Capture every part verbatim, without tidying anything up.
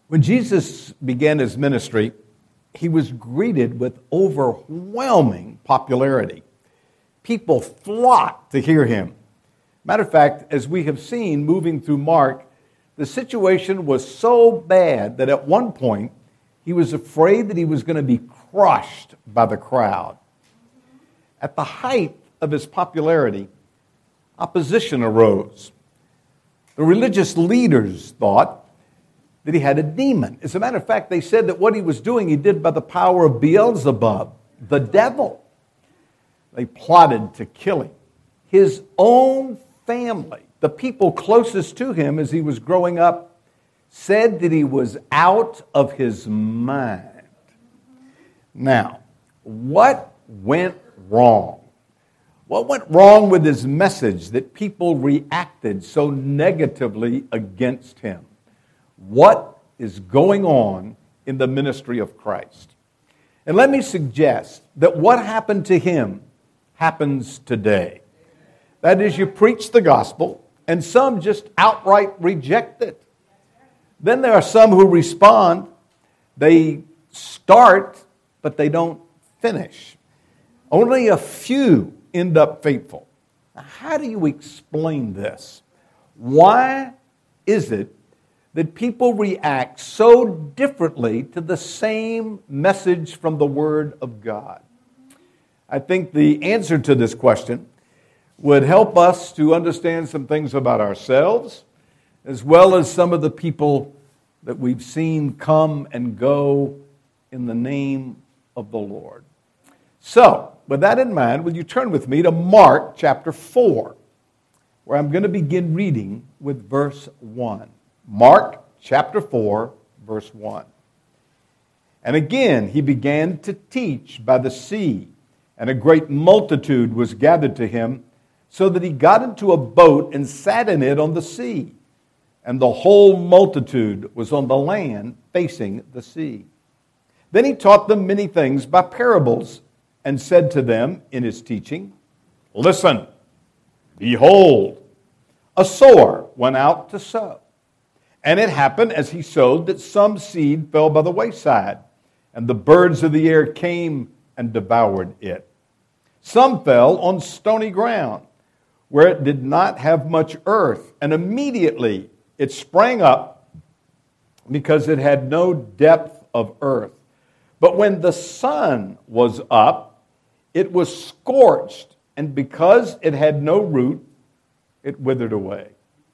When Jesus began his ministry, he was greeted with overwhelming popularity. People flocked to hear him. Matter of fact, as we have seen moving through Mark, the situation was so bad that at one point he was afraid that he was going to be crushed by the crowd. At the height of his popularity, opposition arose. The religious leaders thought that he had a demon. As a matter of fact, they said that what he was doing, he did by the power of Beelzebub, the devil. They plotted to kill him. His own family, the people closest to him as he was growing up, said that he was out of his mind. Now, what went wrong? What went wrong with his message that people reacted so negatively against him? What is going on in the ministry of Christ? And let me suggest that what happened to him happens today. That is, you preach the gospel, and some just outright reject it. Then there are some who respond. They start, but they don't finish. Only a few end up faithful. Now, how do you explain this? Why is it that people react so differently to the same message from the Word of God? I think the answer to this question would help us to understand some things about ourselves, as well as some of the people that we've seen come and go in the name of the Lord. So, with that in mind, will you turn with me to Mark chapter four, where I'm going to begin reading with verse one. Mark chapter four, verse one. And again he began to teach by the sea, and a great multitude was gathered to him, so that he got into a boat and sat in it on the sea. And the whole multitude was on the land facing the sea. Then he taught them many things by parables, and said to them in his teaching, Listen, behold, a sower went out to sow. And it happened as he sowed that some seed fell by the wayside, and the birds of the air came and devoured it. Some fell on stony ground, where it did not have much earth, and immediately it sprang up, because it had no depth of earth. But when the sun was up, it was scorched, and because it had no root, it withered away.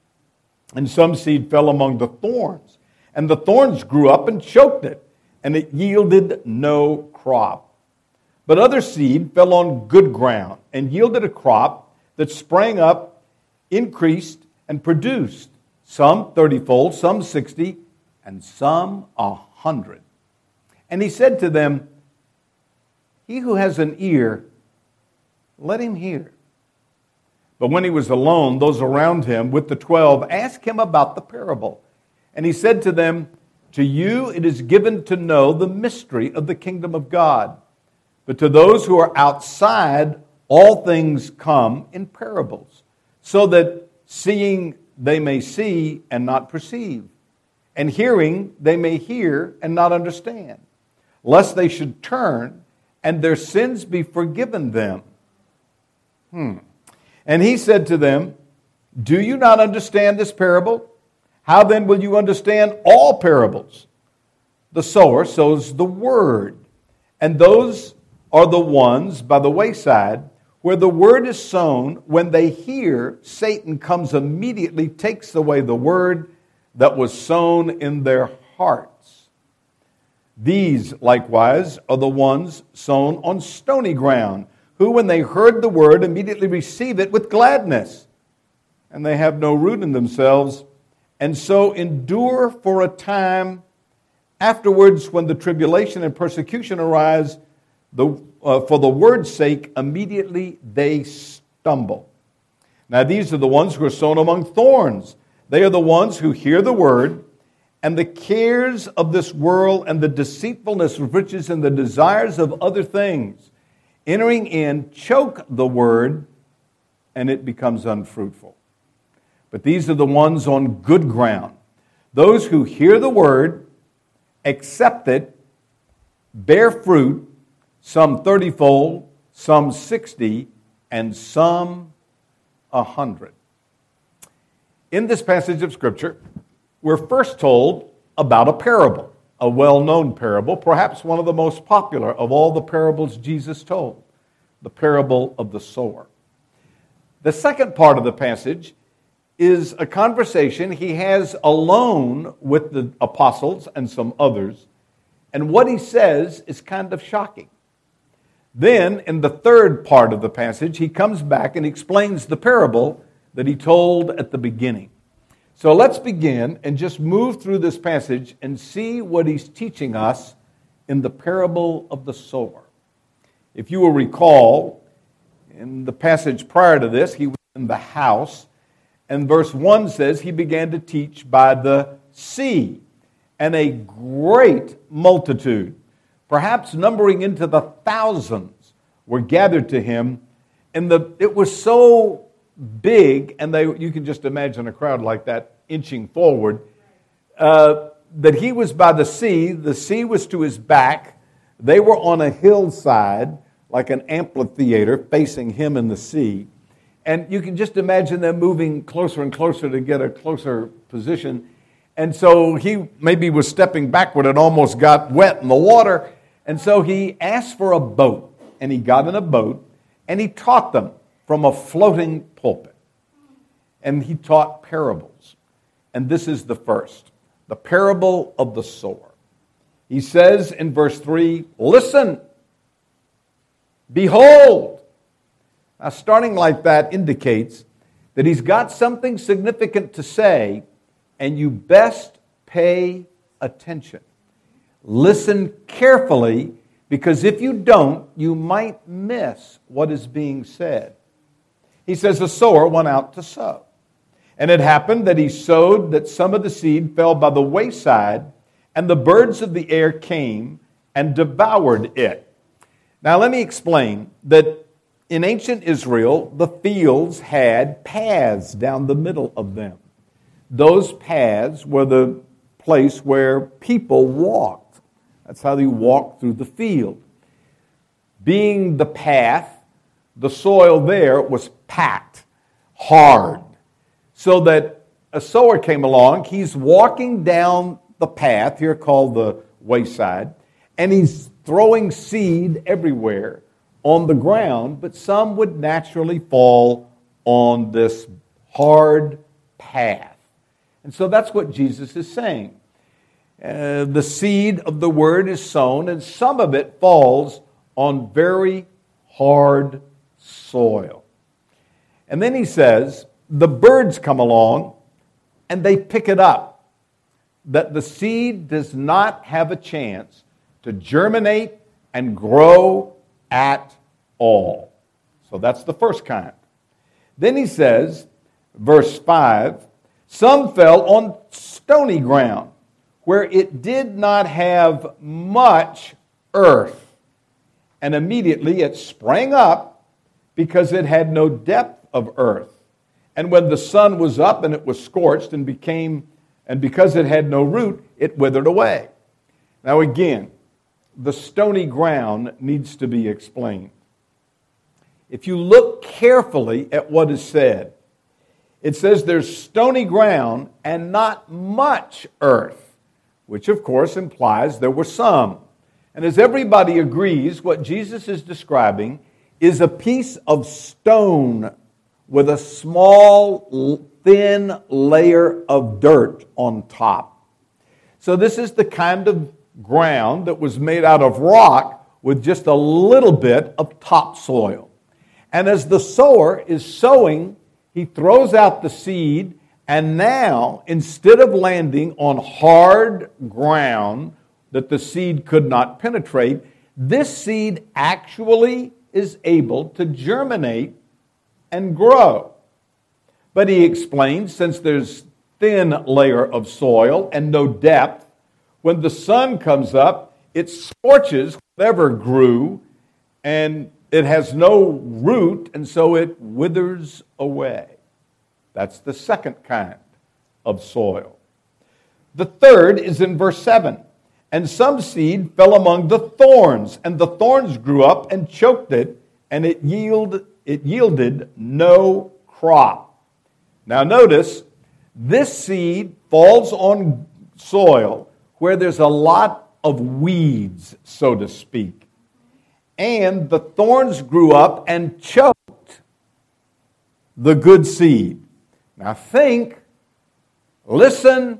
And some seed fell among the thorns, and the thorns grew up and choked it, and it yielded no crop. But other seed fell on good ground, and yielded a crop that sprang up, increased, and produced, some thirtyfold, some sixty, and some a hundred. And he said to them, He who has an ear, let him hear. But when he was alone, those around him with the twelve asked him about the parable. And he said to them, To you it is given to know the mystery of the kingdom of God. But to those who are outside, all things come in parables, so that seeing they may see and not perceive, and hearing they may hear and not understand, lest they should turn and their sins be forgiven them. Hmm. And he said to them, Do you not understand this parable? How then will you understand all parables? The sower sows the word, and those are the ones by the wayside where the word is sown. When they hear, Satan comes immediately, takes away the word that was sown in their hearts. These, likewise, are the ones sown on stony ground, who, when they heard the word, immediately receive it with gladness. And they have no root in themselves, and so endure for a time. Afterwards, when the tribulation and persecution arise, the, uh, for the word's sake, immediately they stumble. Now these are the ones who are sown among thorns. They are the ones who hear the word, and the cares of this world and the deceitfulness of riches and the desires of other things, entering in, choke the word, and it becomes unfruitful. But these are the ones on good ground, those who hear the word accept it, bear fruit, some thirty-fold, some sixty, and some a hundred. In this passage of Scripture, we're first told about a parable, a well-known parable, perhaps one of the most popular of all the parables Jesus told, the parable of the sower. The second part of the passage is a conversation he has alone with the apostles and some others, and what he says is kind of shocking. Then, in the third part of the passage, he comes back and explains the parable that he told at the beginning. So let's begin and just move through this passage and see what he's teaching us in the parable of the sower. If you will recall, in the passage prior to this, he was in the house, and verse one says he began to teach by the sea, and a great multitude, perhaps numbering into the thousands, were gathered to him, and the it was so big, and they you can just imagine a crowd like that inching forward, uh, that he was by the sea, the sea was to his back, they were on a hillside, like an amphitheater facing him in the sea, and you can just imagine them moving closer and closer to get a closer position, and so he maybe was stepping backward and almost got wet in the water, and so he asked for a boat, and he got in a boat, and he taught them from a floating pulpit. And he taught parables. And this is the first, the parable of the sower. He says in verse three, listen, behold. Now, starting like that indicates that he's got something significant to say, and you best pay attention. Listen carefully, because if you don't, you might miss what is being said. He says the sower went out to sow. And it happened that he sowed that some of the seed fell by the wayside, and the birds of the air came and devoured it. Now let me explain that in ancient Israel, the fields had paths down the middle of them. Those paths were the place where people walked. That's how they walked through the field. Being the path, the soil there was packed, hard, so that a sower came along. He's walking down the path, here called the wayside, and he's throwing seed everywhere on the ground, but some would naturally fall on this hard path. And so that's what Jesus is saying. Uh, the seed of the word is sown, and some of it falls on very hard soil. And then he says, the birds come along and they pick it up. That the seed does not have a chance to germinate and grow at all. So that's the first kind. Then he says, verse five, some fell on stony ground, where it did not have much earth. And immediately it sprang up because it had no depth of earth. And when the sun was up and it was scorched and became, and because it had no root, it withered away. Now again, the stony ground needs to be explained. If you look carefully at what is said, it says there's stony ground and not much earth, which of course implies there were some. And as everybody agrees, what Jesus is describing is a piece of stone with a small, thin layer of dirt on top. So this is the kind of ground that was made out of rock with just a little bit of topsoil. And as the sower is sowing, he throws out the seed, and now, instead of landing on hard ground that the seed could not penetrate, this seed actually is able to germinate and grow. But he explains, since there's thin layer of soil and no depth, when the sun comes up, it scorches whatever grew, and it has no root, and so it withers away. That's the second kind of soil. The third is in verse seven. And some seed fell among the thorns, and the thorns grew up and choked it, and it yield, it yielded no crop. Now notice, this seed falls on soil where there's a lot of weeds, so to speak. And the thorns grew up and choked the good seed. Now think, listen,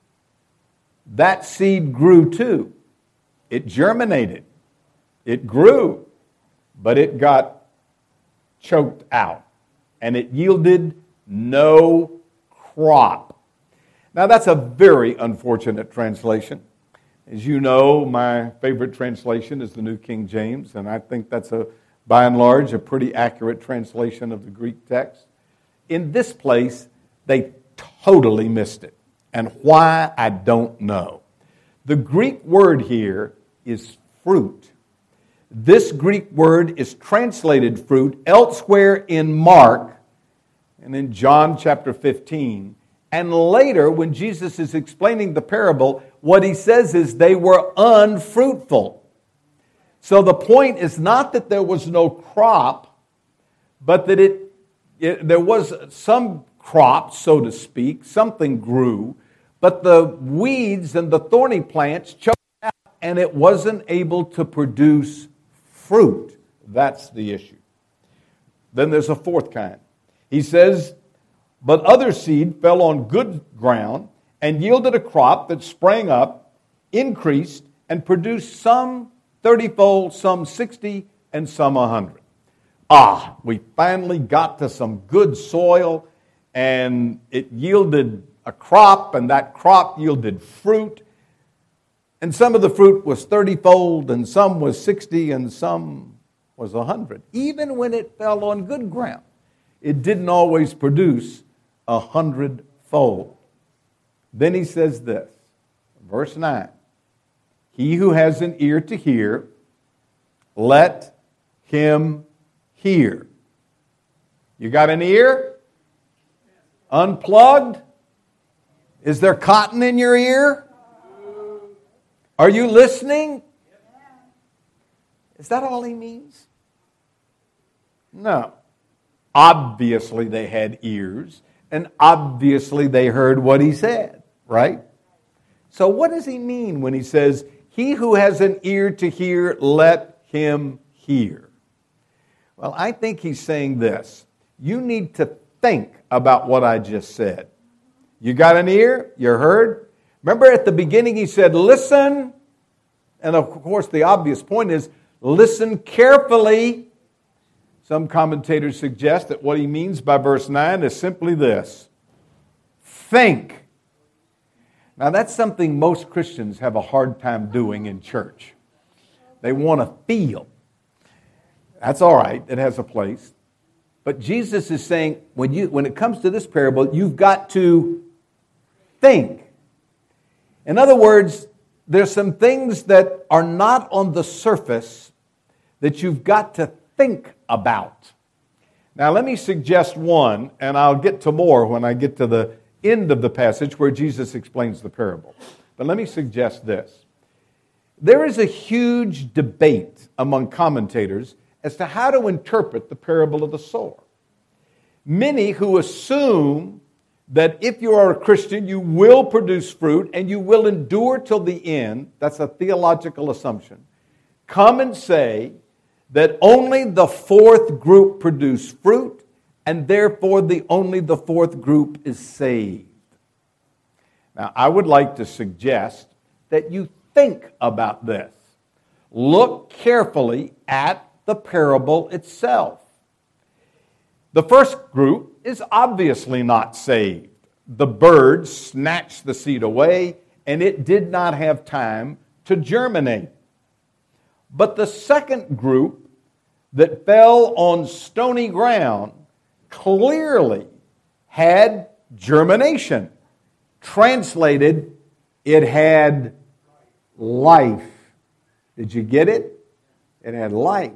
that seed grew too. It germinated. It grew, but it got choked out, and it yielded no crop. Now that's a very unfortunate translation. As you know, my favorite translation is the New King James, and I think that's a, by and large, a pretty accurate translation of the Greek text. In this place, they totally missed it. And why, I don't know. The Greek word here is fruit. This Greek word is translated fruit elsewhere in Mark and in John chapter fifteen. And later, when Jesus is explaining the parable, what he says is they were unfruitful. So the point is not that there was no crop, but that it, it there was some crop, so to speak, something grew, but the weeds and the thorny plants choked out, and it wasn't able to produce fruit. That's the issue. Then there's a fourth kind. He says, but other seed fell on good ground and yielded a crop that sprang up, increased, and produced some thirty-fold, some sixty, and some a hundred. Ah, we finally got to some good soil, and it yielded a crop, and that crop yielded fruit. And some of the fruit was thirty-fold, and some was sixty, and some was a hundred. Even when it fell on good ground, it didn't always produce a hundredfold. Then he says this, verse nine, he who has an ear to hear, let him hear. You got an ear? Unplugged? Is there cotton in your ear? Are you listening? Is that all he means? No. Obviously they had ears, and obviously they heard what he said, right? So what does he mean when he says, he who has an ear to hear, let him hear? Well, I think he's saying this. You need to think about what I just said. You got an ear? You heard? Remember at the beginning he said, listen. And of course the obvious point is, listen carefully. Some commentators suggest that what he means by verse nine is simply this. Think. Now that's something most Christians have a hard time doing in church. They want to feel. That's all right. It has a place. But Jesus is saying, when you when it comes to this parable, you've got to think. In other words, there's some things that are not on the surface that you've got to think about. Now let me suggest one, and I'll get to more when I get to the end of the passage where Jesus explains the parable. But let me suggest this. There is a huge debate among commentators as to how to interpret the parable of the sower. Many who assume that if you are a Christian, you will produce fruit and you will endure till the end, that's a theological assumption, come and say that only the fourth group produce fruit, and therefore the only the fourth group is saved. Now, I would like to suggest that you think about this. Look carefully at the parable itself. The first group is obviously not saved. The birds snatched the seed away, and it did not have time to germinate. But the second group that fell on stony ground clearly had germination. Translated, it had life. Did you get it? It had life.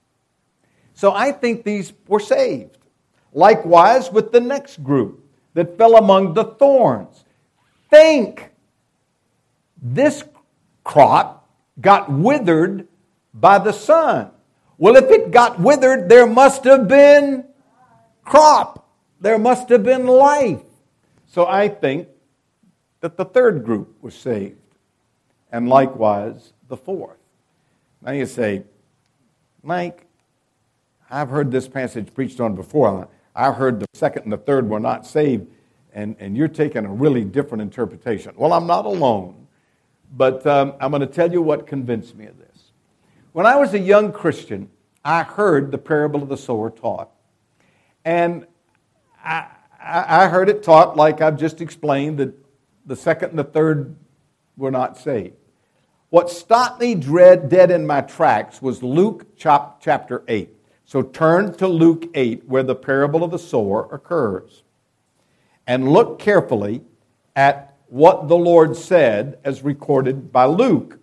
So I think these were saved. Likewise with the next group that fell among the thorns. Think, this crop got withered by the sun. Well, if it got withered, there must have been crop. There must have been life. So I think that the third group was saved, and likewise the fourth. Now you say, Mike, I've heard this passage preached on before. I've heard the second and the third were not saved, and, and you're taking a really different interpretation. Well, I'm not alone, but um, I'm going to tell you what convinced me of this. When I was a young Christian, I heard the parable of the sower taught. And I, I heard it taught like I've just explained, that the second and the third were not saved. What stopped me dread, dead in my tracks was Luke chapter eight. So turn to Luke eight, where the parable of the sower occurs. And look carefully at what the Lord said as recorded by Luke.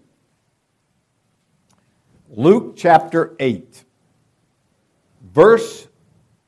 Luke chapter eight, verse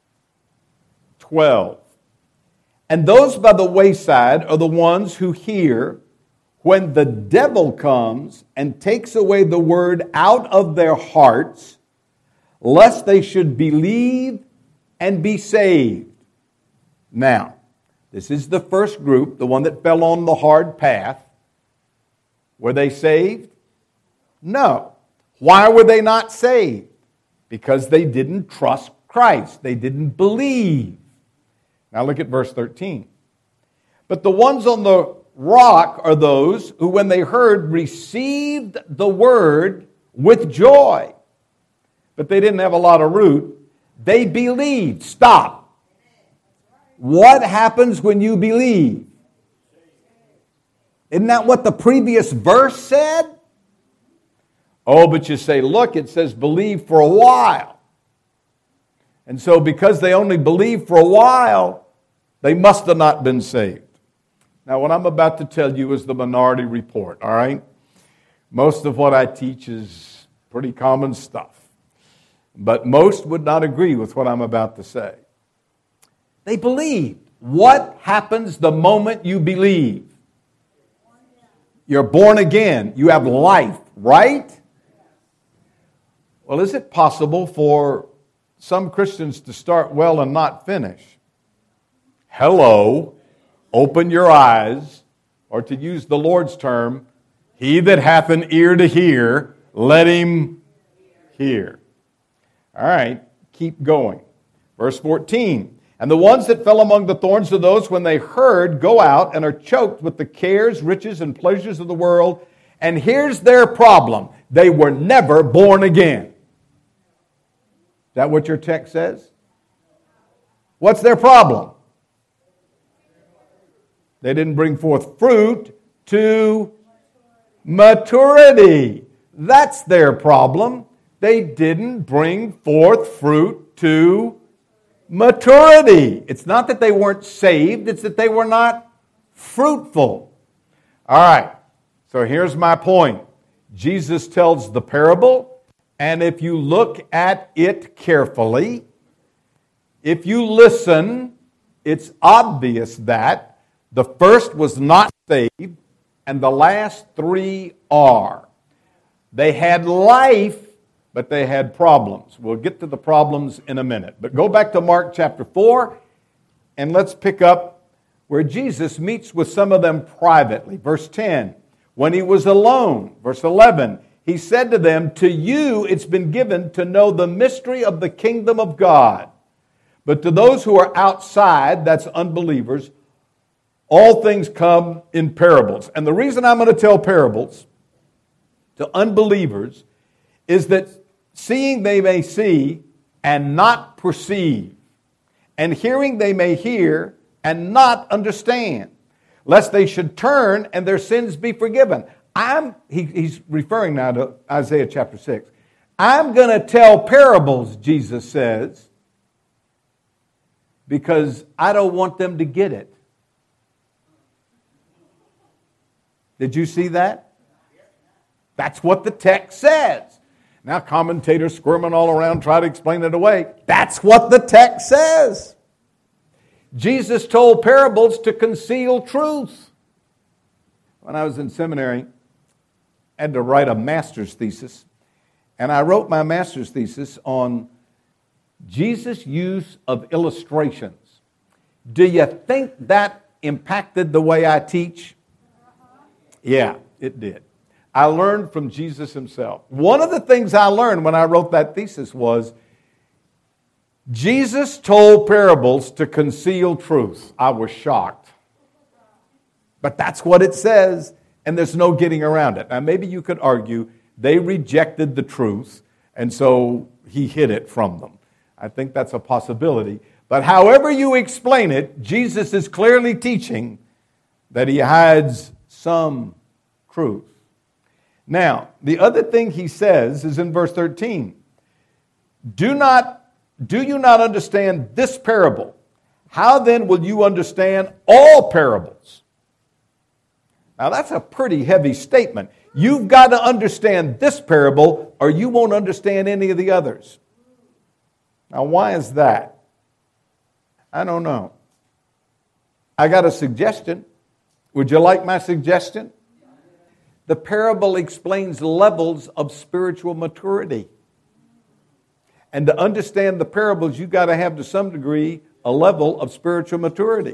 twelve. And those by the wayside are the ones who hear when the devil comes and takes away the word out of their hearts, lest they should believe and be saved. Now, this is the first group, the one that fell on the hard path. Were they saved? No. Why were they not saved? Because they didn't trust Christ. They didn't believe. Now look at verse thirteen. But the ones on the rock are those who, when they heard, received the word with joy. But they didn't have a lot of root. They believed. Stop. What happens when you believe? Isn't that what the previous verse said? Oh, but you say, look, it says believe for a while. And so because they only believed for a while, they must have not been saved. Now, what I'm about to tell you is the minority report, all right? Most of what I teach is pretty common stuff. But most would not agree with what I'm about to say. They believed. What happens the moment you believe? You're born again. You have life, right? Well, is it possible for some Christians to start well and not finish? Hello, open your eyes, or to use the Lord's term, he that hath an ear to hear, let him hear. All right, keep going. Verse fourteen. And the ones that fell among the thorns are those when they heard go out and are choked with the cares, riches, and pleasures of the world. And here's their problem. They were never born again. Is that what your text says? What's their problem? They didn't bring forth fruit to maturity. That's their problem. They didn't bring forth fruit to maturity. It's not that they weren't saved, it's that they were not fruitful. All right, so here's my point. Jesus tells the parable, and if you look at it carefully, if you listen, it's obvious that the first was not saved, and the last three are. They had life, but they had problems. We'll get to the problems in a minute. But go back to Mark chapter four, and let's pick up where Jesus meets with some of them privately. Verse ten, when he was alone. Verse eleven, he said to them, to you it's been given to know the mystery of the kingdom of God. But to those who are outside, that's unbelievers, all things come in parables. And the reason I'm going to tell parables to unbelievers is that seeing they may see and not perceive, and hearing they may hear and not understand, lest they should turn and their sins be forgiven. I'm he, he's referring now to Isaiah chapter six. I'm going to tell parables, Jesus says, because I don't want them to get it. Did you see that? That's what the text says. Now commentators squirming all around try to explain it away. That's what the text says. Jesus told parables to conceal truth. When I was in seminary, I had to write a master's thesis, and I wrote my master's thesis on Jesus' use of illustrations. Do you think that impacted the way I teach? Yeah, it did. I learned from Jesus himself. One of the things I learned when I wrote that thesis was Jesus told parables to conceal truth. I was shocked. But that's what it says, and there's no getting around it. Now, maybe you could argue they rejected the truth, and so he hid it from them. I think that's a possibility. But however you explain it, Jesus is clearly teaching that he hides some truth. Now, the other thing he says is in verse thirteen. Do not, do you not understand this parable? How then will you understand all parables? Now, that's a pretty heavy statement. You've got to understand this parable or you won't understand any of the others. Now, why is that? I don't know. I got a suggestion. Would you like my suggestion? The parable explains levels of spiritual maturity. And to understand the parables, you've got to have to some degree a level of spiritual maturity.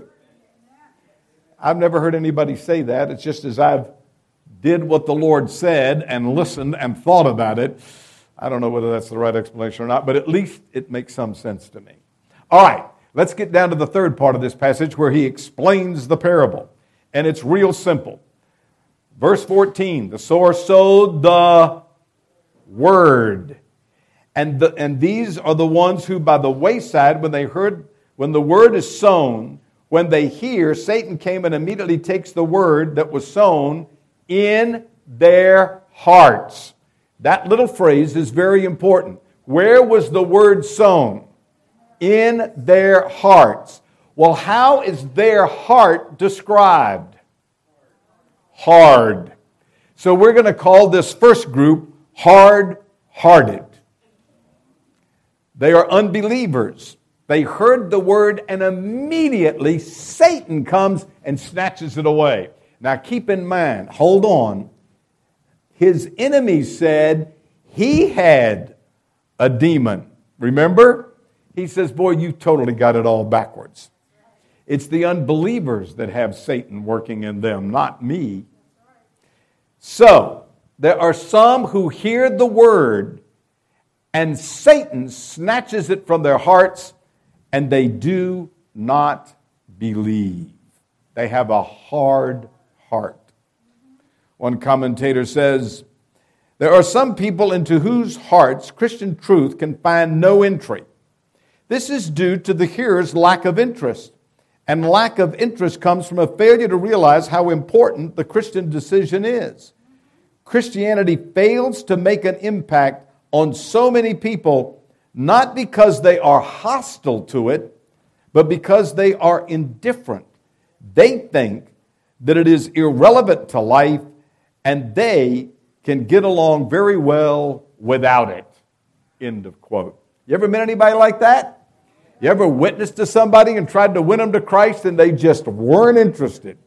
I've never heard anybody say that. It's just as I've did what the Lord said and listened and thought about it. I don't know whether that's the right explanation or not, but at least it makes some sense to me. All right, let's get down to the third part of this passage where he explains the parable. And it's real simple. Verse fourteen, the sower sowed the word. And, the, and these are the ones who by the wayside, when they heard, when the word is sown, when they hear, Satan came and immediately takes the word that was sown in their hearts. That little phrase is very important. Where was the word sown? In their hearts. Well, how is their heart described? Hard. So we're going to call this first group hard-hearted. They are unbelievers. They heard the word and immediately Satan comes and snatches it away. Now keep in mind, hold on. His enemies said he had a demon. Remember? He says, boy, you totally got it all backwards. It's the unbelievers that have Satan working in them, not me. So, there are some who hear the word and Satan snatches it from their hearts and they do not believe. They have a hard heart. One commentator says, there are some people into whose hearts Christian truth can find no entry. This is due to the hearer's lack of interest. And lack of interest comes from a failure to realize how important the Christian decision is. Christianity fails to make an impact on so many people, not because they are hostile to it, but because they are indifferent. They think that it is irrelevant to life and they can get along very well without it. End of quote. You ever met anybody like that? You ever witnessed to somebody and tried to win them to Christ and they just weren't interested?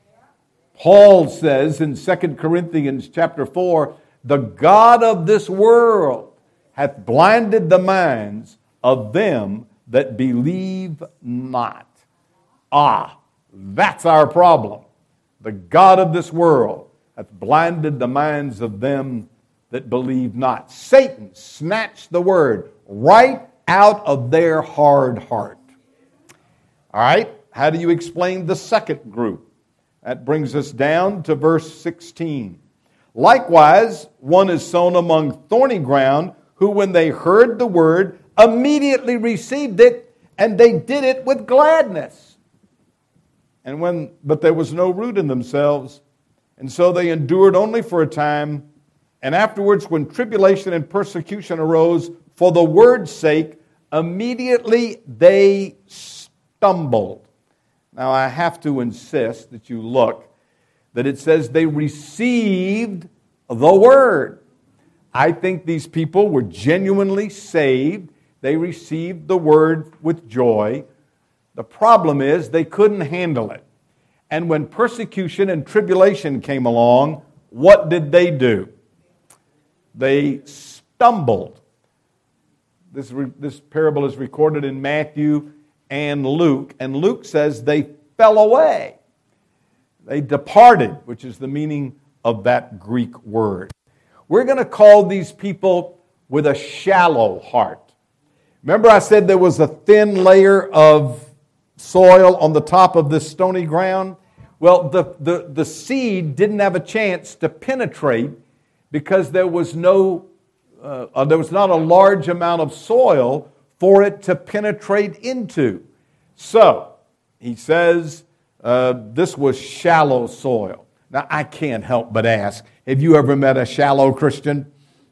Paul says in Second Corinthians chapter four, the God of this world hath blinded the minds of them that believe not. Ah, that's our problem. The God of this world hath blinded the minds of them that believe not. Satan snatched the word right out of their hard heart. All right, how do you explain the second group? That brings us down to verse sixteen. Likewise, one is sown among thorny ground, who when they heard the word, immediately received it, and they did it with gladness. And when, but there was no root in themselves, and so they endured only for a time. And afterwards, when tribulation and persecution arose for the word's sake, immediately they stumbled. Now, I have to insist that you look, that it says they received the word. I think these people were genuinely saved. They received the word with joy. The problem is they couldn't handle it. And when persecution and tribulation came along, what did they do? They stumbled. This, this parable is recorded in Matthew and Luke. And Luke says they fell away. They departed, which is the meaning of that Greek word. We're going to call these people with a shallow heart. Remember I said there was a thin layer of soil on the top of this stony ground? Well, the, the, the seed didn't have a chance to penetrate because there was no, uh, uh, there was not a large amount of soil for it to penetrate into. So, he says uh, this was shallow soil. Now, I can't help but ask, have you ever met a shallow Christian?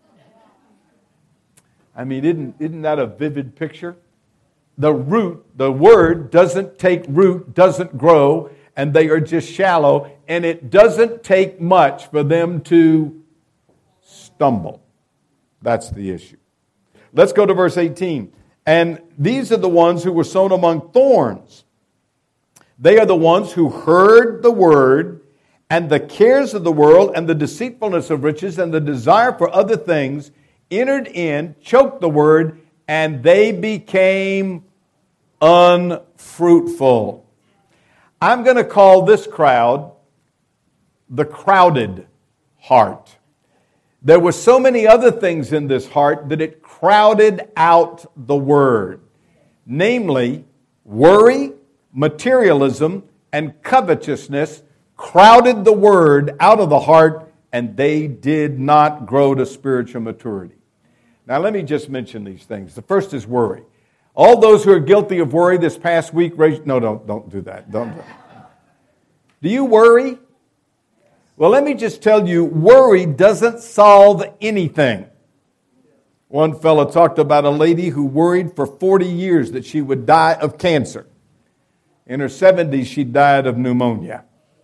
I mean, isn't, isn't that a vivid picture? The root, the word doesn't take root, doesn't grow, and they are just shallow, and it doesn't take much for them to stumble. That's the issue. Let's go to verse eighteen. And these are the ones who were sown among thorns. They are the ones who heard the word, and the cares of the world, and the deceitfulness of riches, and the desire for other things entered in, choked the word, and they became unfruitful. I'm going to call this crowd the crowded heart. There were so many other things in this heart that it crowded out the word. Namely, worry, materialism, and covetousness crowded the word out of the heart, and they did not grow to spiritual maturity. Now, let me just mention these things. The first is worry. All those who are guilty of worry this past week, raise... No, don't, don't do that. Don't do that. Do you worry? Well, let me just tell you, worry doesn't solve anything. One fellow talked about a lady who worried for forty years that she would die of cancer. In her seventies, she died of pneumonia.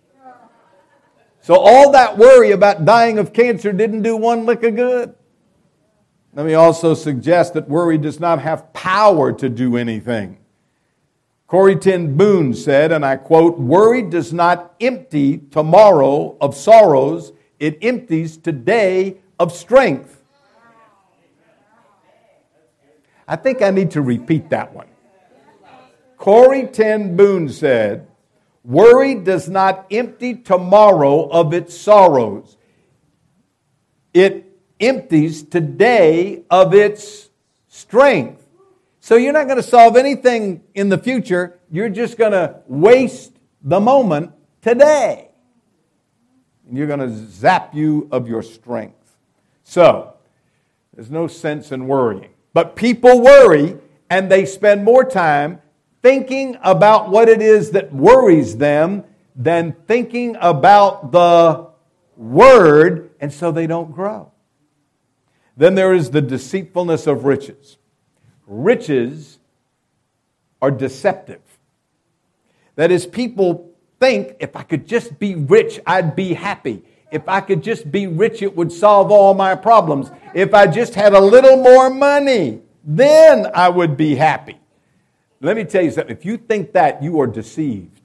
So all that worry about dying of cancer didn't do one lick of good. Let me also suggest that worry does not have power to do anything. Corrie ten Boom said, and I quote, "Worry does not empty tomorrow of sorrows. It empties today of strength." I think I need to repeat that one. Corrie ten Boom said, "Worry does not empty tomorrow of its sorrows. It empties today of its strength." So you're not going to solve anything in the future. You're just going to waste the moment today. And you're going to zap you of your strength. So, there's no sense in worrying. But people worry, and they spend more time thinking about what it is that worries them than thinking about the Word, and so they don't grow. Then there is the deceitfulness of riches. Riches are deceptive. That is, people think, if I could just be rich, I'd be happy. If I could just be rich, it would solve all my problems. If I just had a little more money, then I would be happy. Let me tell you something. If you think that, you are deceived.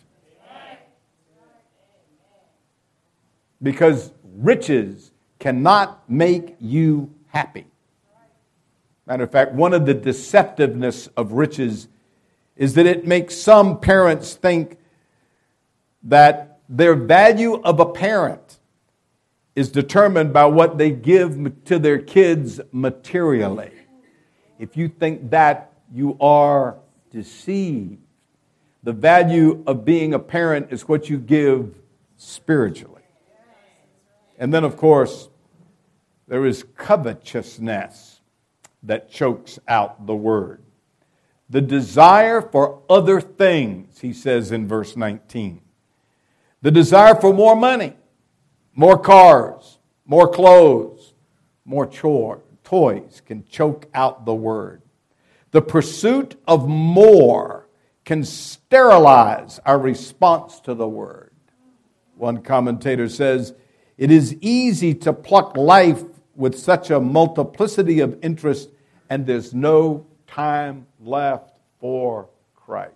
Because riches cannot make you happy. Matter of fact, one of the deceptiveness of riches is that it makes some parents think that their value of a parent is determined by what they give to their kids materially. If you think that, you are deceived. The value of being a parent is what you give spiritually. And then, of course, there is covetousness that chokes out the word. The desire for other things, he says in verse nineteen. The desire for more money, more cars, more clothes, more chore, toys can choke out the word. The pursuit of more can sterilize our response to the word. One commentator says, "It is easy to pluck life with such a multiplicity of interests, and there's no time left for Christ."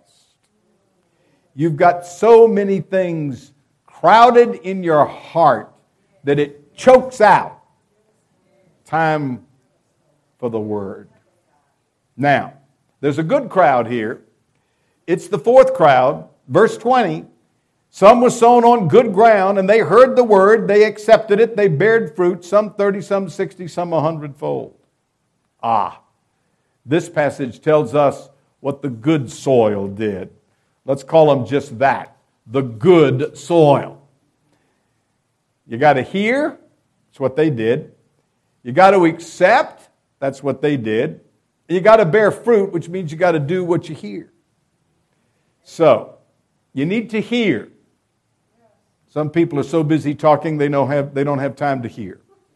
You've got so many things crowded in your heart that it chokes out time for the Word. Now, there's a good crowd here. It's the fourth crowd. Verse twenty, some was sown on good ground, and they heard the Word, they accepted it, they bared fruit, some thirty, some sixty, some a hundredfold. Ah, this passage tells us what the good soil did. Let's call them just that, the good soil. You got to hear, that's what they did. You got to accept, that's what they did. You got to bear fruit, which means you got to do what you hear. So, you need to hear. Some people are so busy talking they don't have, they don't have time to hear.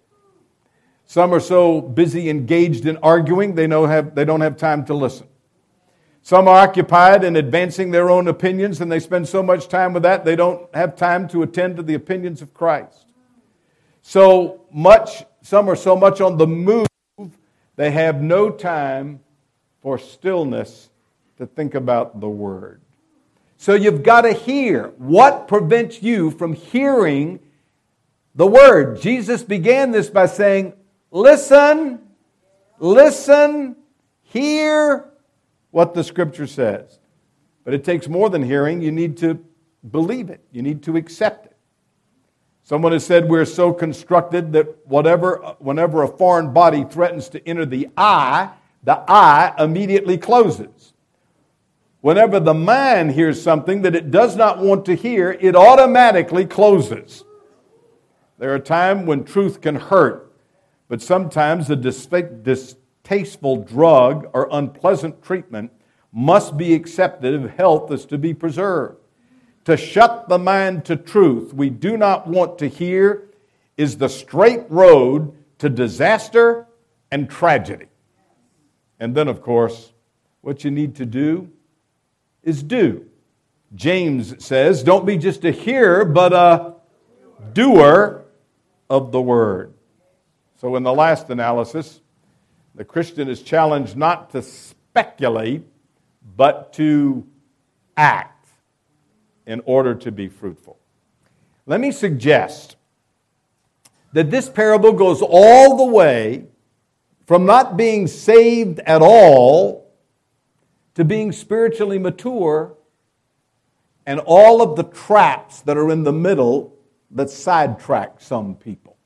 Some are so busy engaged in arguing they don't have, they don't have time to listen. Some are occupied in advancing their own opinions, and they spend so much time with that they don't have time to attend to the opinions of Christ. So much, some are so much on the move, they have no time for stillness to think about the Word. So you've got to hear. What prevents you from hearing the Word? Jesus began this by saying, listen, listen, hear what the Scripture says. But it takes more than hearing. You need to believe it. You need to accept it. Someone has said we're so constructed that whatever, whenever a foreign body threatens to enter the eye, the eye immediately closes. Whenever the mind hears something that it does not want to hear, it automatically closes. There are times when truth can hurt, but sometimes a distasteful drug or unpleasant treatment must be accepted if health is to be preserved. To shut the mind to truth we do not want to hear is the straight road to disaster and tragedy. And then, of course, what you need to do is do. James says, don't be just a hearer, but a doer of the word. So in the last analysis, the Christian is challenged not to speculate, but to act in order to be fruitful. Let me suggest that this parable goes all the way from not being saved at all to being spiritually mature, and all of the traps that are in the middle that sidetrack some people.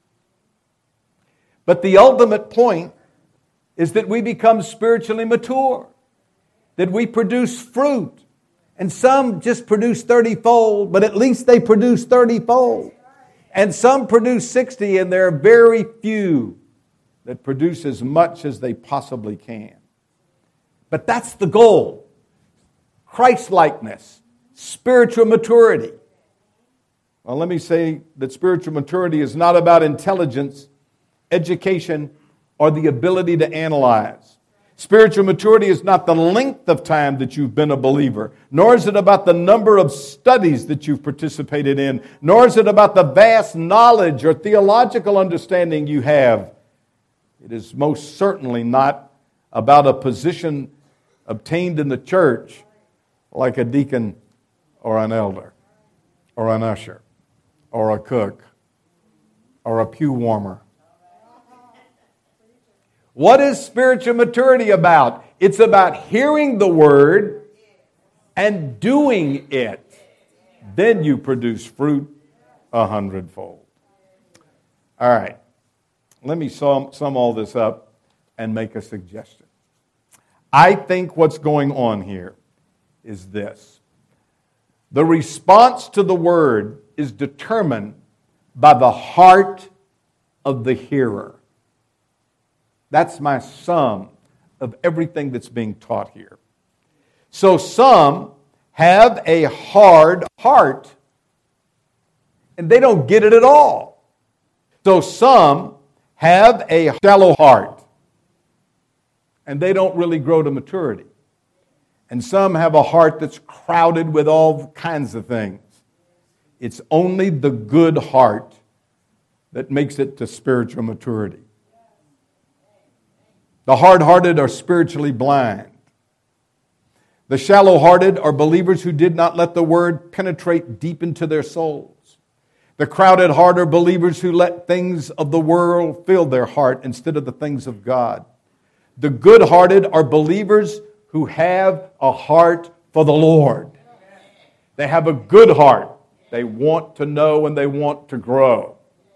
But the ultimate point is that we become spiritually mature, that we produce fruit. And some just produce thirty-fold, but at least they produce thirty-fold. And some produce sixty, and there are very few that produce as much as they possibly can. But that's the goal. Christ-likeness, spiritual maturity. Well, let me say that spiritual maturity is not about intelligence, education, or the ability to analyze. Spiritual maturity is not the length of time that you've been a believer, nor is it about the number of studies that you've participated in, nor is it about the vast knowledge or theological understanding you have. It is most certainly not about a position obtained in the church like a deacon or an elder or an usher or a cook or a pew warmer. What is spiritual maturity about? It's about hearing the word and doing it. Then you produce fruit a hundredfold. All right. Let me sum, sum all this up and make a suggestion. I think what's going on here is this. The response to the word is determined by the heart of the hearer. That's my sum of everything that's being taught here. So some have a hard heart, and they don't get it at all. So some have a shallow heart, and they don't really grow to maturity. And some have a heart that's crowded with all kinds of things. It's only the good heart that makes it to spiritual maturity. The hard-hearted are spiritually blind. The shallow-hearted are believers who did not let the word penetrate deep into their souls. The crowded heart are believers who let things of the world fill their heart instead of the things of God. The good-hearted are believers who have a heart for the Lord. They have a good heart. They want to know and they want to grow.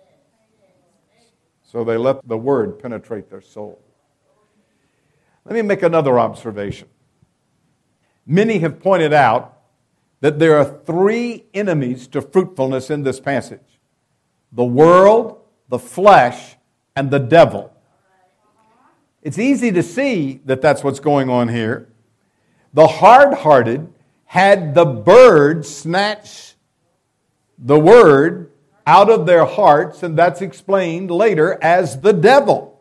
So they let the Word penetrate their soul. Let me make another observation. Many have pointed out that there are three enemies to fruitfulness in this passage: the world, the flesh, and the devil. It's easy to see that that's what's going on here. The hard-hearted had the bird snatch the word out of their hearts, and that's explained later as the devil.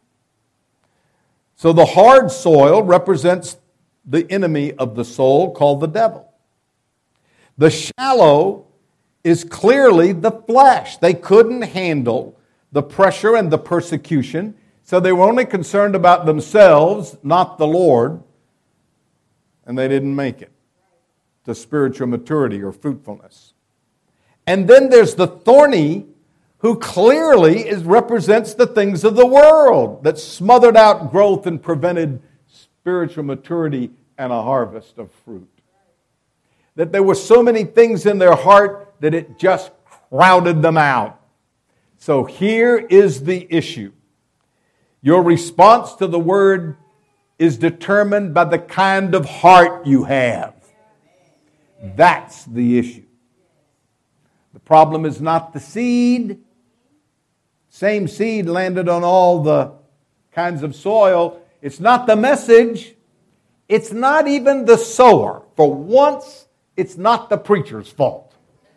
So the hard soil represents the enemy of the soul called the devil. The shallow is clearly the flesh. They couldn't handle the pressure and the persecution, so they were only concerned about themselves, not the Lord, and they didn't make it to spiritual maturity or fruitfulness. And then there's the thorny, who clearly is, represents the things of the world that smothered out growth and prevented spiritual maturity and a harvest of fruit. That there were so many things in their heart that it just crowded them out. So here is the issue. Your response to the Word is determined by the kind of heart you have. That's the issue. The problem is not the seed. Same seed landed on all the kinds of soil. It's not the message. It's not even the sower. For once, it's not the preacher's fault.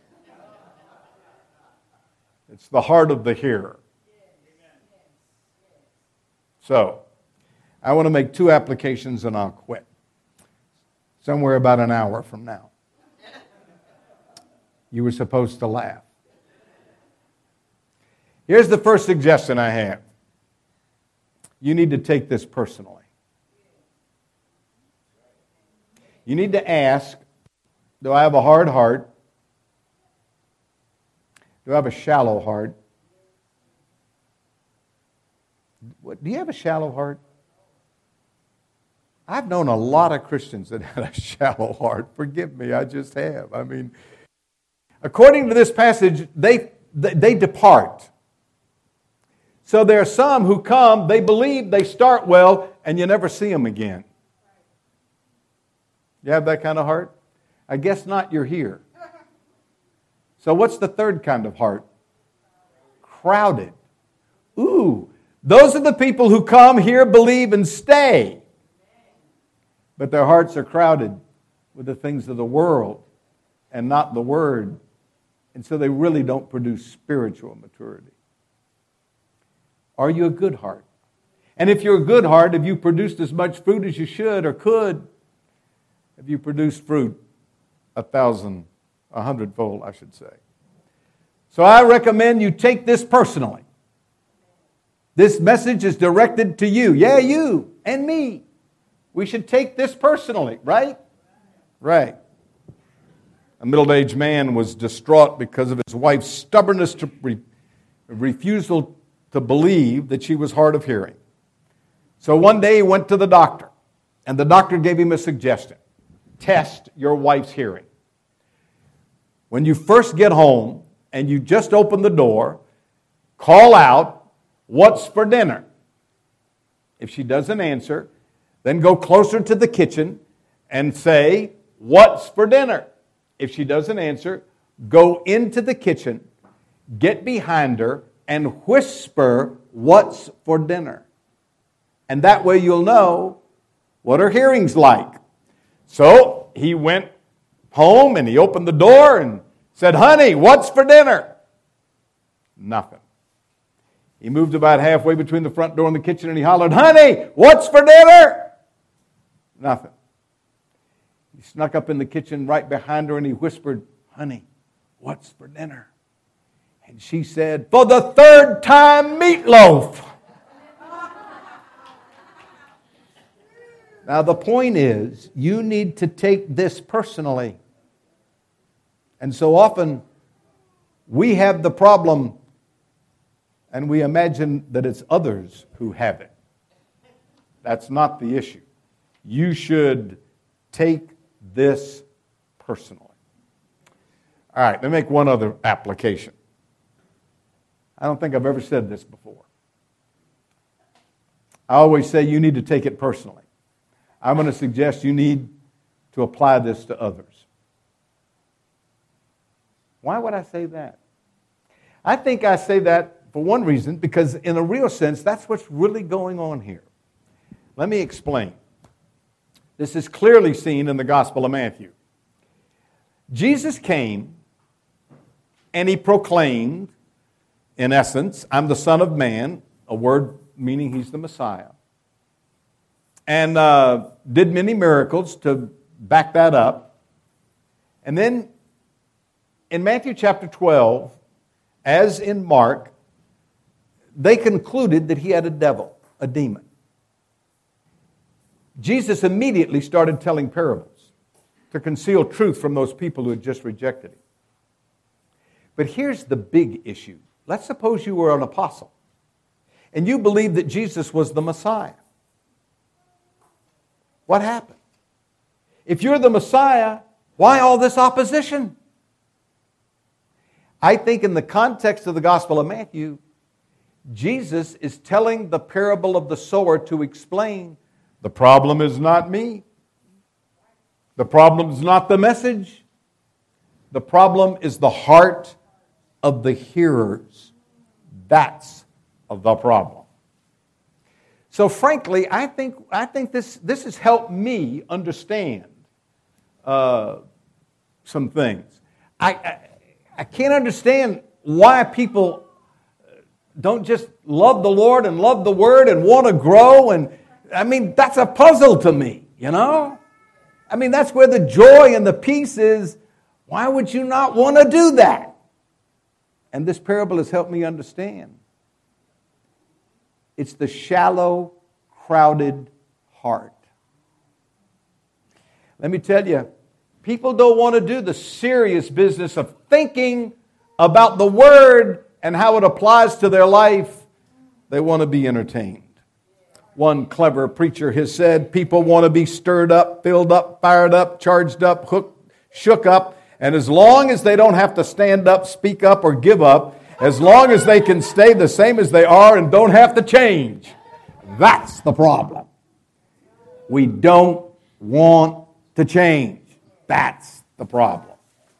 It's the heart of the hearer. So, I want to make two applications and I'll quit. Somewhere about an hour from now. You were supposed to laugh. Here's the first suggestion I have. You need to take this personally. You need to ask, do I have a hard heart? Do I have a shallow heart? What, do you have a shallow heart? I've known a lot of Christians that had a shallow heart. Forgive me, I just have. I mean, according to this passage, they, they, they depart. So there are some who come, they believe, they start well, and you never see them again. You have that kind of heart? I guess not, you're here. So what's the third kind of heart? Crowded. Ooh, those are the people who come, hear, believe, and stay. But their hearts are crowded with the things of the world and not the Word. And so they really don't produce spiritual maturity. Are you a good heart? And if you're a good heart, have you produced as much fruit as you should or could? Have you produced fruit a thousand, a hundredfold, I should say? So I recommend you take this personally. This message is directed to you. Yeah, you and me. We should take this personally, right? Right. A middle-aged man was distraught because of his wife's stubbornness to re- refusal to believe that she was hard of hearing. So one day he went to the doctor, and the doctor gave him a suggestion. Test your wife's hearing. When you first get home and you just open the door, call out, "What's for dinner?" If she doesn't answer, then go closer to the kitchen and say, "What's for dinner?" If she doesn't answer, go into the kitchen, get behind her, and whisper, "What's for dinner?" And that way you'll know what her hearing's like. So he went home and he opened the door and said, "Honey, what's for dinner?" Nothing. He moved about halfway between the front door and the kitchen and he hollered, "Honey, what's for dinner?" Nothing. He snuck up in the kitchen right behind her and he whispered, "Honey, what's for dinner?" And she said, "For the third time, meatloaf." Now the point is, you need to take this personally. And so often, We have the problem, and we imagine that it's others who have it. That's not the issue. You should take this personally. All right, let me make one other application. I don't think I've ever said this before. I always say you need to take it personally. I'm going to suggest you need to apply this to others. Why would I say that? I think I say that for one reason, because in a real sense, that's what's really going on here. Let me explain. This is clearly seen in the Gospel of Matthew. Jesus came and he proclaimed, in essence, I'm the Son of Man, a word meaning he's the Messiah, and uh, did many miracles to back that up. And then in Matthew chapter twelve, as in Mark, they concluded that he had a devil, a demon. Jesus immediately started telling parables to conceal truth from those people who had just rejected him. But here's the big issue. Let's suppose you were an apostle and you believed that Jesus was the Messiah. What happened? If you're the Messiah, why all this opposition? I think in the context of the Gospel of Matthew, Jesus is telling the parable of the sower to explain the problem is not me. The problem is not the message. The problem is the heart of the hearers. That's the problem. So frankly, I think I think this, this has helped me understand uh, some things. I, I I can't understand why people don't just love the Lord and love the Word and want to grow. And I mean, that's a puzzle to me, you know? I mean, that's where the joy and the peace is. Why would you not want to do that? And this parable has helped me understand. It's the shallow, crowded heart. Let me tell you, people don't want to do the serious business of thinking about the Word and how it applies to their life. They want to be entertained. One clever preacher has said, people want to be stirred up, filled up, fired up, charged up, hooked, shook up, and as long as they don't have to stand up, speak up, or give up, as long as they can stay the same as they are and don't have to change, that's the problem. We don't want to change. That's the problem.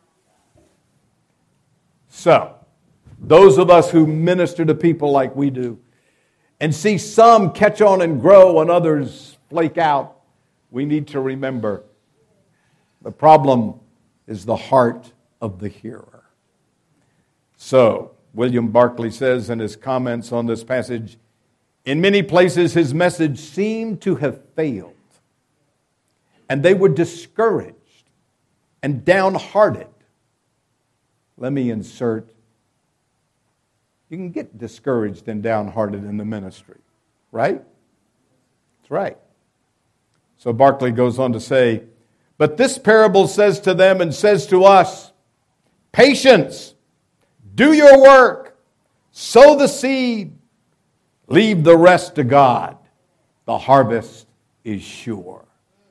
So, those of us who minister to people like we do and see some catch on and grow and others flake out, we need to remember the problem is the heart of the hearer. So, William Barclay says in his comments on this passage, in many places his message seemed to have failed, and they were discouraged and downhearted. Let me insert, you can get discouraged and downhearted in the ministry, right? That's right. So Barclay goes on to say, but this parable says to them and says to us, patience, do your work, sow the seed, leave the rest to God. The harvest is sure.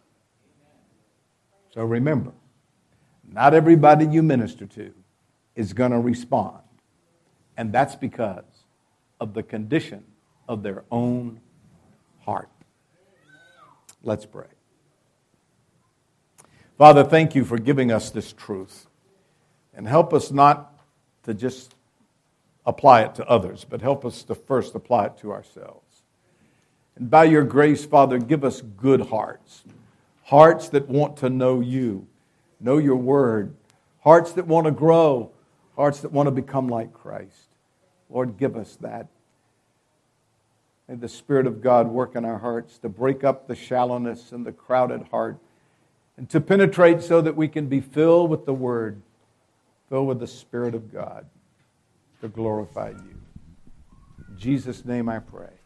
So remember, not everybody you minister to is going to respond. And that's because of the condition of their own heart. Let's pray. Father, thank you for giving us this truth. And help us not to just apply it to others, but help us to first apply it to ourselves. And by your grace, Father, give us good hearts. Hearts that want to know you, know your word. Hearts that want to grow. Hearts that want to become like Christ. Lord, give us that. May the Spirit of God work in our hearts to break up the shallowness and the crowded heart and to penetrate so that we can be filled with the Word, filled with the Spirit of God to glorify you. In Jesus' name I pray.